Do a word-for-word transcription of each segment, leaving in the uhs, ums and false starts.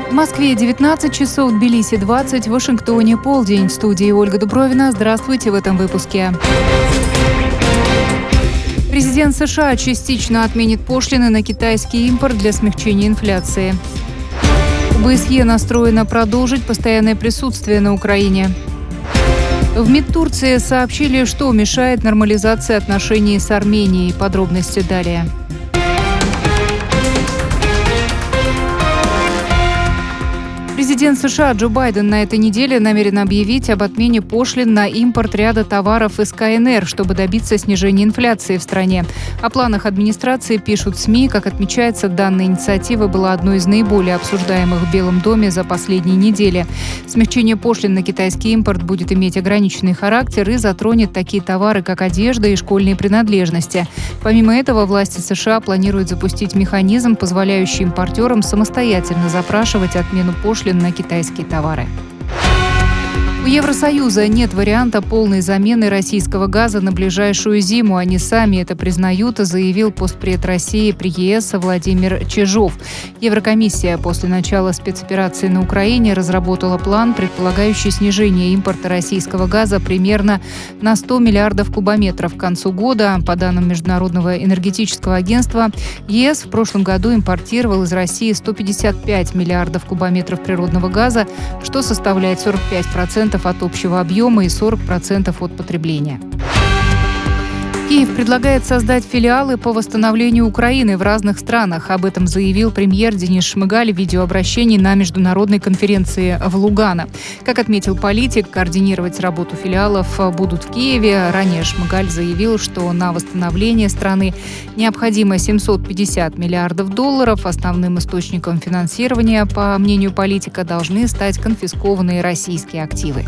В Москве девятнадцать часов, Тбилиси двадцать, в Вашингтоне полдень. В студии Ольга Дубровина. Здравствуйте в этом выпуске. Президент США частично отменит пошлины на китайский импорт для смягчения инфляции. ОБСЕ настроено продолжить постоянное присутствие на Украине. В МИД Турции сообщили, что мешает нормализации отношений с Арменией. Подробности далее. Президент США Джо Байден на этой неделе намерен объявить об отмене пошлин на импорт ряда товаров из КНР, чтобы добиться снижения инфляции в стране. О планах администрации пишут СМИ. Как отмечается, данная инициатива была одной из наиболее обсуждаемых в Белом доме за последние недели. Смягчение пошлин на китайский импорт будет иметь ограниченный характер и затронет такие товары, как одежда и школьные принадлежности. Помимо этого, власти США планируют запустить механизм, позволяющий импортерам самостоятельно запрашивать отмену пошлин на китайские товары. У Евросоюза нет варианта полной замены российского газа на ближайшую зиму. Они сами это признают, заявил постпред России при ЕС Владимир Чижов. Еврокомиссия после начала спецоперации на Украине разработала план, предполагающий снижение импорта российского газа примерно на сто миллиардов кубометров к концу года. По данным Международного энергетического агентства, ЕС в прошлом году импортировал из России сто пятьдесят пять миллиардов кубометров природного газа, что составляет сорок пять процентов от общего объема и сорок процентов от потребления. Киев предлагает создать филиалы по восстановлению Украины в разных странах. Об этом заявил премьер Денис Шмыгаль в видеообращении на международной конференции в Лугано. Как отметил политик, координировать работу филиалов будут в Киеве. Ранее Шмыгаль заявил, что на восстановление страны необходимо семьсот пятьдесят миллиардов долларов. Основным источником финансирования, по мнению политика, должны стать конфискованные российские активы.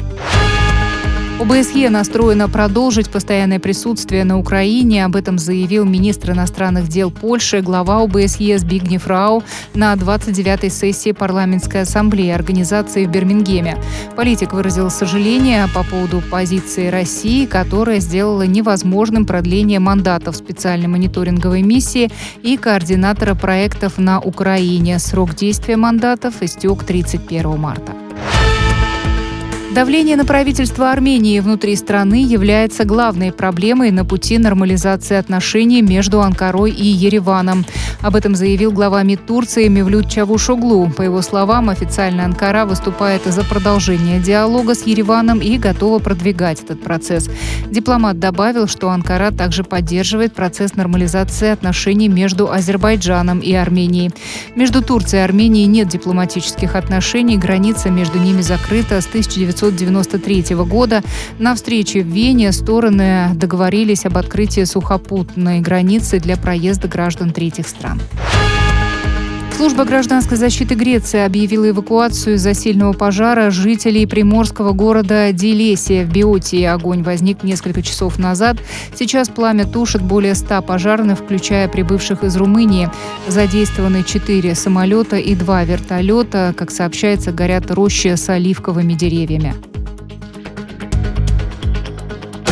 ОБСЕ настроено продолжить постоянное присутствие на Украине. Об этом заявил министр иностранных дел Польши, глава ОБСЕ Збигнев Рау на двадцать девятой сессии парламентской ассамблеи организации в Бирмингеме. Политик выразил сожаление по поводу позиции России, которая сделала невозможным продление мандатов специальной мониторинговой миссии и координатора проектов на Украине. Срок действия мандатов истек тридцать первого марта. Давление на правительство Армении внутри страны является главной проблемой на пути нормализации отношений между Анкарой и Ереваном. Об этом заявил глава МИД Турции Мевлют Чавушоглу. По его словам, официально Анкара выступает за продолжение диалога с Ереваном и готова продвигать этот процесс. Дипломат добавил, что Анкара также поддерживает процесс нормализации отношений между Азербайджаном и Арменией. Между Турцией и Арменией нет дипломатических отношений, граница между ними закрыта с тысяча девятьсот девяносто третьего года. На встрече в Вене стороны договорились об открытии сухопутной границы для проезда граждан третьих стран. Служба гражданской защиты Греции объявила эвакуацию из-за сильного пожара жителей приморского города Делесия в Биотии. Огонь возник несколько часов назад. Сейчас пламя тушит более ста пожарных, включая прибывших из Румынии. Задействованы четыре самолета и два вертолета. Как сообщается, горят рощи с оливковыми деревьями.